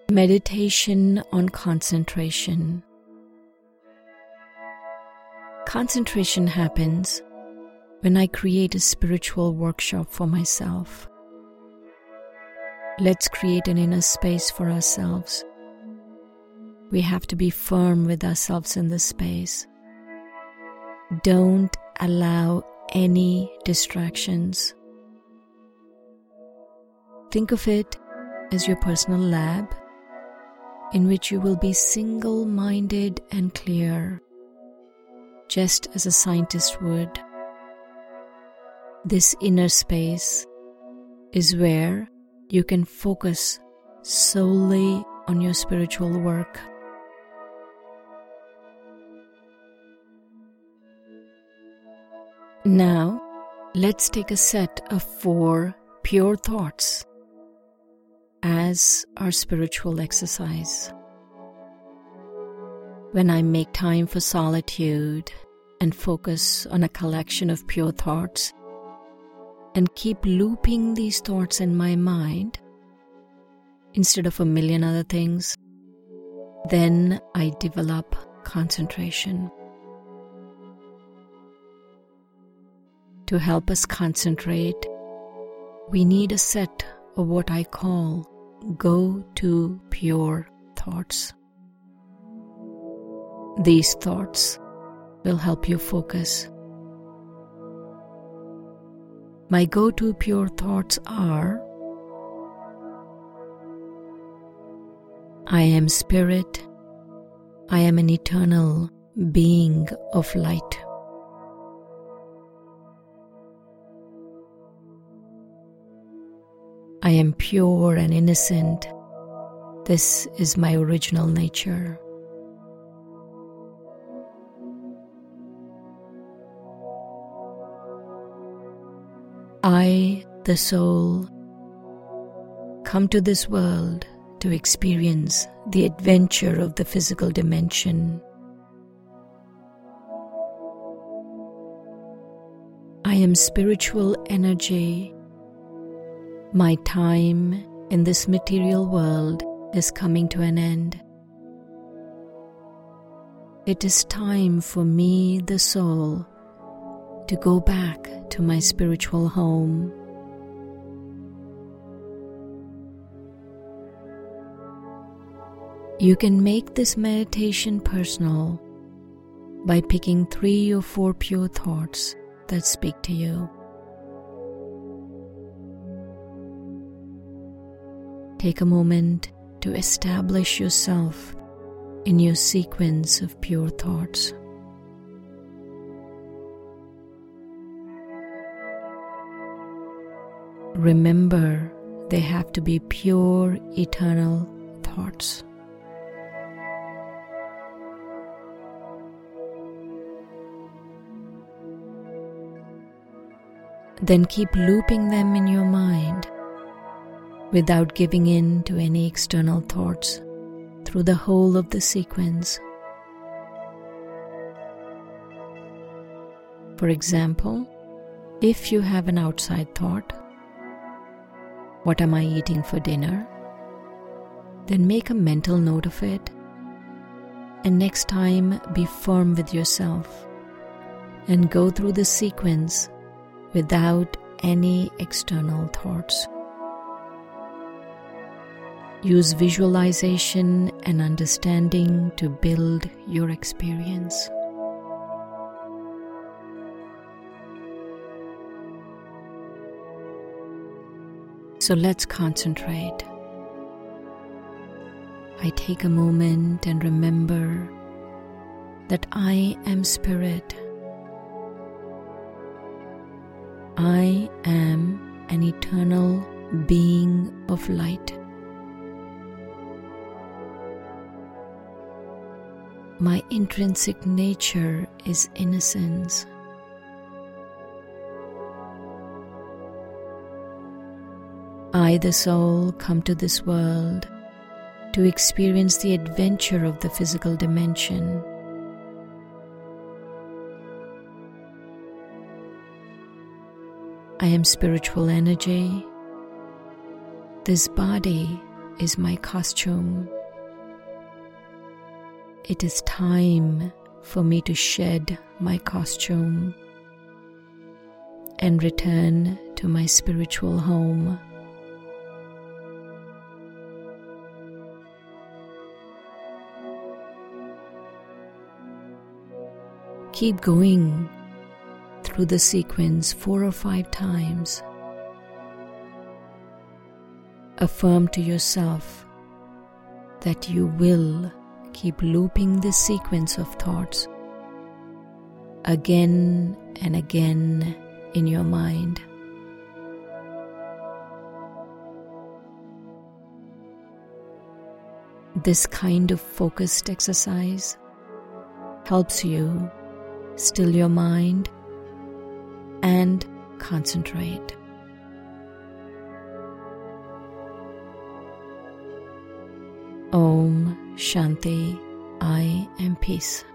Meditation on concentration. Concentration happens when I create a spiritual workshop for myself. Let's create an inner space for ourselves. We have to be firm with ourselves in this space. Don't allow any distractions. Think of it as your personal lab in which you will be single-minded and clear, just as a scientist would. This inner space is where you can focus solely on your spiritual work. Now, let's take a set of 4 pure thoughts as our spiritual exercise. When I make time for solitude and focus on a collection of pure thoughts and keep looping these thoughts in my mind instead of a million other things, then I develop concentration. To help us concentrate, we need a set of what I call go-to pure thoughts. These thoughts will help you focus. My go-to pure thoughts are: I am spirit. I am an eternal being of light. I am pure and innocent. This is my original nature. I, the soul, come to this world to experience the adventure of the physical dimension. I am spiritual energy. My time in this material world is coming to an end. It is time for me, the soul, to go back to my spiritual home. You can make this meditation personal by picking 3 or 4 pure thoughts that speak to you. Take a moment to establish yourself in your sequence of pure thoughts. Remember, they have to be pure, eternal thoughts. Then keep looping them in your mind without giving in to any external thoughts through the whole of the sequence. For example, if you have an outside thought, what am I eating for dinner? Then make a mental note of it, and next time be firm with yourself and go through the sequence without any external thoughts. Use visualization and understanding to build your experience. So let's concentrate. I take a moment and remember that I am spirit. I am an eternal being of light. My intrinsic nature is innocence. I, the soul, come to this world to experience the adventure of the physical dimension. I am spiritual energy. This body is my costume. It is time for me to shed my costume and return to my spiritual home. Keep going through the sequence 4 or 5 times. Affirm to yourself that you will keep looping this sequence of thoughts again and again in your mind. This kind of focused exercise helps you still your mind and concentrate. Om Shanti, I am peace.